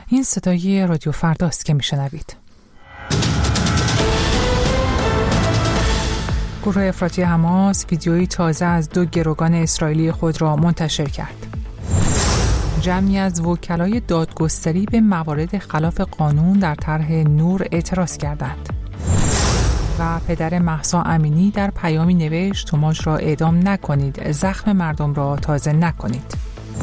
این صدای رادیو فرداست که میشنوید. گروه افراطی حماس ویدیویی تازه از 2 گروگان اسرائیلی خود را منتشر کرد. جمعی از وکلای دادگستری به موارد خلاف قانون در طرح نور اعتراض کردند. و پدر مهسا امینی در پیامی نوشت توماژ را اعدام نکنید، زخم مردم را تازه نکنید.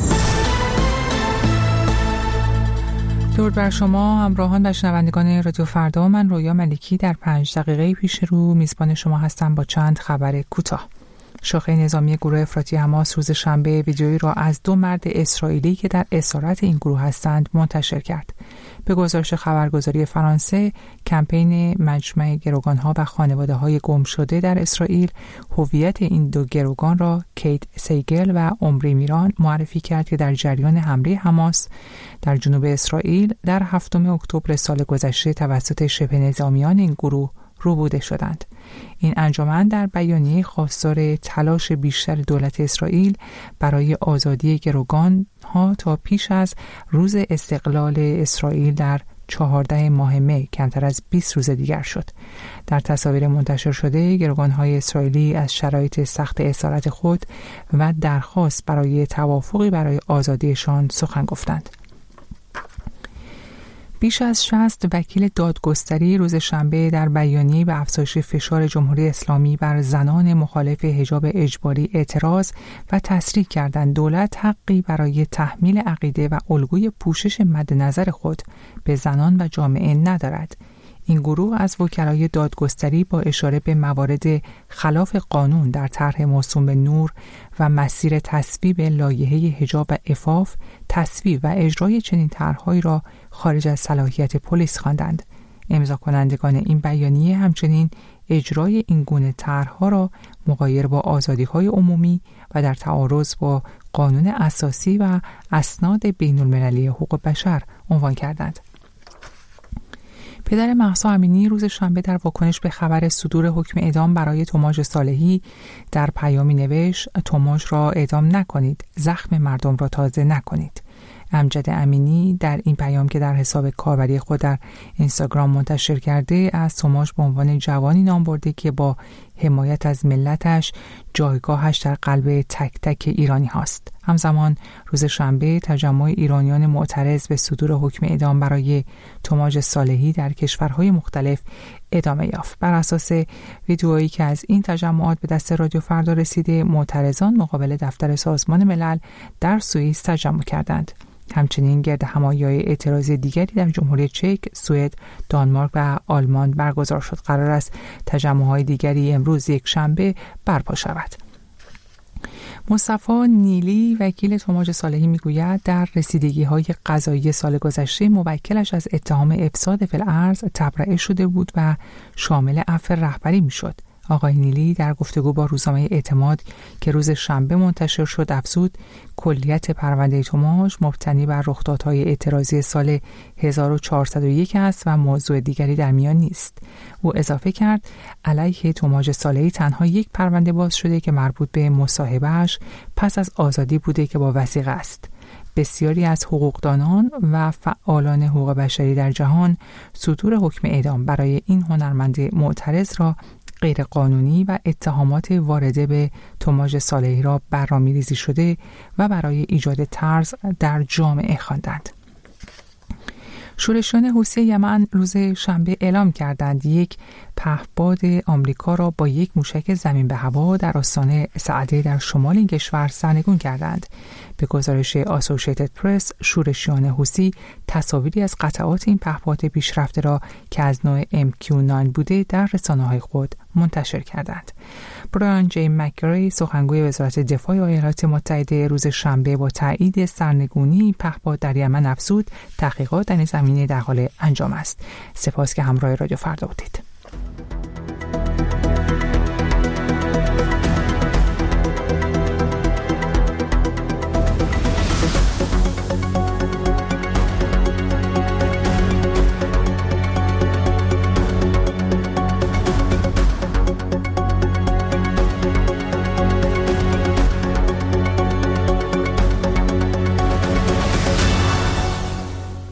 درود بر شما همراهان و شنوندگان رادیو فردا. من رویا ملکی در 5 دقیقه پیش رو میزبان شما هستم با چند خبر کوتاه. شاخه نظامی گروه افراطی حماس روز شنبه ویدیویی را از 2 مرد اسرائیلی که در اسارت این گروه هستند منتشر کرد. به گزارش خبرگزاری فرانسه، کمپین مجمع گروگان‌ها و خانواده‌های گم شده در اسرائیل هویت این 2 گروگان را کیت سیگل و عمری میران معرفی کرد که در جریان حمله حماس در جنوب اسرائیل در 7 اکتبر سال گذشته توسط شبه نظامیان این گروه روبوده شدند. این انجمن در بیانیه خواستار تلاش بیشتر دولت اسرائیل برای آزادی گروگان ها تا پیش از روز استقلال اسرائیل در 14 ماه می کمتر از 20 روز دیگر شد. در تصاویر منتشر شده گروگان های اسرائیلی از شرایط سخت اسارت خود و درخواست برای توافقی برای آزادیشان سخن گفتند. بیش از 60 وکیل دادگستری روز شنبه در بیانیه به افزایش فشار جمهوری اسلامی بر زنان مخالف حجاب اجباری اعتراض و تصریح کردند دولت حقی برای تحمیل عقیده و الگوی پوشش مد نظر خود به زنان و جامعه ندارد. این گروه از وکلای دادگستری با اشاره به موارد خلاف قانون در طرح موسوم به نور و مسیر تصویب لایحه حجاب و عفاف تصویب و اجرای چنین طرح‌هایی را خارج از صلاحیت پلیس خواندند. امضا کنندگان این بیانیه همچنین اجرای این گونه طرح‌ها را مغایر با آزادی‌های عمومی و در تعارض با قانون اساسی و اسناد بین‌المللی حقوق بشر عنوان کردند. پدر مهسا امینی روز شنبه در واکنش به خبر صدور حکم اعدام برای توماژ صالحی در پیامی نوشت توماژ را اعدام نکنید، زخم مردم را تازه نکنید. امجد امینی در این پیام که در حساب کاربری خود در اینستاگرام منتشر کرده از توماژ به عنوان جوانی نام برده که با حمایت از ملتش جایگاهش در قلب تک تک ایرانی هاست. همزمان روز شنبه تجمع ایرانیان معترض به صدور حکم اعدام برای توماژ صالحی در کشورهای مختلف ادامه یافت. بر اساس ویدیویی که از این تجمعات به دست رادیو فردا رسیده، معترضان مقابل دفتر سازمان ملل در سوئیس تجمع کردند. همچنین گرد همایی‌های اعتراضی دیگری در جمهوری چک، سوئد، دانمارک و آلمان برگزار شد. قرار است تجمع‌های دیگری امروز یک شنبه برپا شود. مصطفی نیلی وکیل توماژ صالحی میگوید در رسیدگی‌های قضایی سال گذشته موکلش از اتهام افساد فی الارض تبرئه شده بود و شامل عفو رهبری میشد. آقای نیلی در گفتگو با روزنامه اعتماد که روز شنبه منتشر شد افزود کلیت پرونده توماژ مبتنی بر رخدادهای اعتراضی سال 1401 است و موضوع دیگری در میان نیست. او اضافه کرد علیه توماژ صالحی تنها یک پرونده باز شده که مربوط به مصاحبه‌اش پس از آزادی بوده که با وثیقه است. بسیاری از حقوقدانان و فعالان حقوق بشری در جهان صدور حکم اعدام برای این هنرمند معترض را غیر قانونی و اتهامات وارده به توماژ صالحی را برنامه‌ریزی شده و برای ایجاد طرز در جامعه خواندند. شورشیان حوثی یمن روز شنبه اعلام کردند یک پهپاد آمریکا را با یک موشک زمین به هوا در آستان سعده در شمال این کشور سرنگون کردند. به گزارش آسوشیتد پرس، شورشیان حوثی تصاویری از قطعات این پهپاد پیشرفته را که از نوع MQ-9 بوده در رسانه‌های خود منتشر کردند. برایان جی مک‌گری سخنگوی وزارت دفاع ایالات متحده روز شنبه با تایید سرنگونی پهپاد در یمن افزود تحقیقات در این زمینه در حال انجام است. سپاس که همراه رادیو فردا بودید.